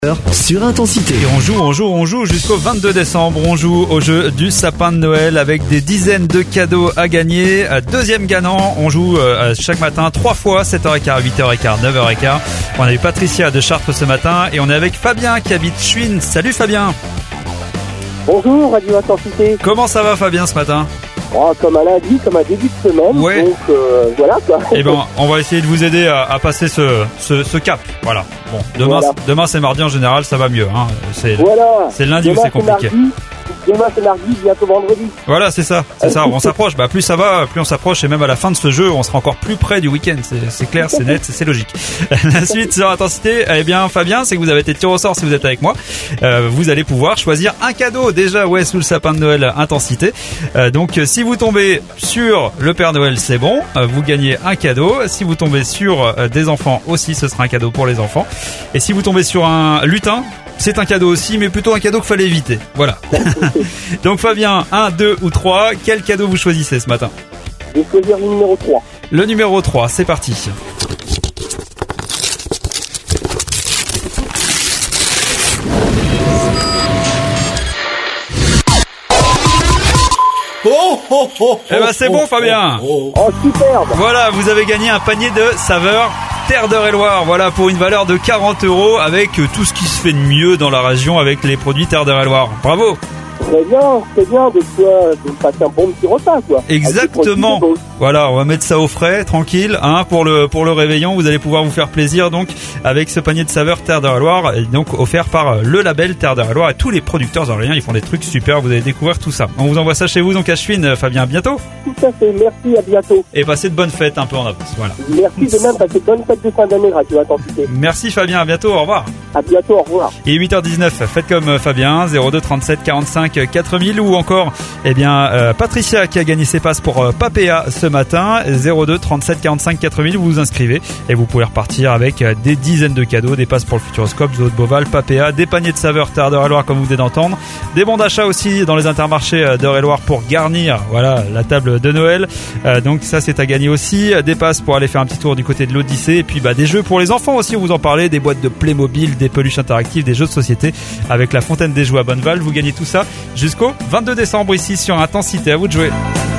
Sur Intensité. Et on joue jusqu'au 22 décembre. On joue au jeu du sapin de Noël avec des dizaines de cadeaux à gagner. Deuxième gagnant, on joue chaque matin 3 fois, 7h15, 8h15, 9h15. On a eu Patricia de Chartres ce matin et on est avec Fabien qui habite Chouine. Salut Fabien. Bonjour Radio Intensité. Comment ça va Fabien ce matin ? Comme un lundi, comme un début de semaine, ouais. Donc voilà quoi. Eh ben, on va essayer de vous aider à passer ce cap. Voilà. Bon, demain c'est mardi en général, ça va mieux. Hein. C'est le lundi demain, où c'est compliqué. Demain c'est mardi, bientôt vendredi. Voilà, c'est ça. On s'approche. Plus ça va, plus on s'approche. Et même à la fin de ce jeu, on sera encore plus près du week-end. C'est clair, c'est net, c'est logique. La suite sur Intensité, eh bien, Fabien, c'est que vous avez été tiré au sort si vous êtes avec moi. Vous allez pouvoir choisir un cadeau déjà, sous le sapin de Noël Intensité. Donc, si vous tombez sur le Père Noël, c'est bon. Vous gagnez un cadeau. Si vous tombez sur des enfants aussi, ce sera un cadeau pour les enfants. Et si vous tombez sur un lutin, c'est un cadeau aussi, mais plutôt un cadeau qu'il fallait éviter. Voilà. Donc Fabien, 1, 2 ou 3, quel cadeau vous choisissez ce matin ? Je vais choisir le numéro 3. Le numéro 3, c'est parti. Eh ben c'est bon Fabien. Oh superbe. Voilà, vous avez gagné un panier de saveurs Terre d'Eure-et-Loire, voilà, pour une valeur de 40 € avec tout ce qui se fait de mieux dans la région avec les produits Terre d'Eure-et-Loire. Bravo. Très bien de passer un bon petit repas quoi. Exactement. Voilà, on va mettre ça au frais, tranquille, pour le réveillon. Vous allez pouvoir vous faire plaisir donc avec ce panier de saveurs Terre d'Eure-et-Loire, donc offert par le label Terre d'Eure-et-Loire et tous les producteurs orléans. Ils font des trucs super. Vous allez découvrir tout ça. On vous envoie ça chez vous donc à Chouine, Fabien. À bientôt. Tout à fait. Merci. À bientôt. Et passez de bonnes fêtes un peu en avance. Voilà. Merci de même. Passez de bonnes fêtes de fin d'année Radio Intensité. Merci Fabien. À bientôt. Au revoir. À bientôt. Au revoir. Et 8h19. Faites comme Fabien. 02 37 45 4000 ou encore Patricia qui a gagné ses passes pour Papéa ce matin. 02 37 45 4000, vous vous inscrivez et vous pouvez repartir avec des dizaines de cadeaux, des passes pour le Futuroscope, Zoo de Beauval, Papéa, des paniers de saveurs Terre d'Eure-et-Loire comme vous venez d'entendre, des bons d'achat aussi dans les intermarchés d'Eure-et-Loire pour garnir la table de Noël. Donc ça c'est à gagner aussi, des passes pour aller faire un petit tour du côté de l'Odyssée et puis des jeux pour les enfants aussi, on vous en parlait, des boîtes de Playmobil, des peluches interactives, des jeux de société avec la Fontaine des Jouets à Bonneval. Vous gagnez tout ça jusqu'au 22 décembre ici sur Intensité. À vous de jouer.